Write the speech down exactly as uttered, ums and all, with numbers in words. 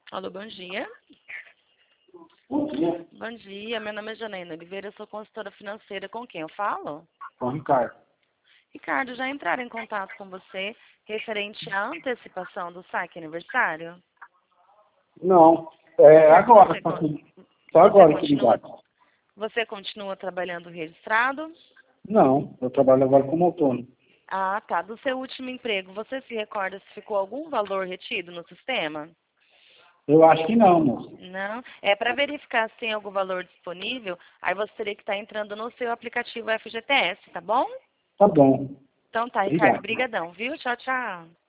Alô, bom dia. Bom dia, Bom dia, meu nome é Janaína Oliveira, eu sou consultora financeira. Com quem eu falo? com o Ricardo. Ricardo, já entraram em contato com você referente à antecipação do saque aniversário? Não, é Você, agora, você, só, con- que- só você agora que continua, ligaram. você continua trabalhando registrado? Não, eu trabalho agora como autônomo. Ah, tá. Do seu último emprego, você se recorda se ficou algum valor retido no sistema? Eu acho que não, moço. Não. É para verificar se tem algum valor disponível, aí você teria que estar entrando no seu aplicativo F G T S, tá bom? Tá bom, Então tá, Ricardo, obrigado. brigadão, viu? Tchau, tchau.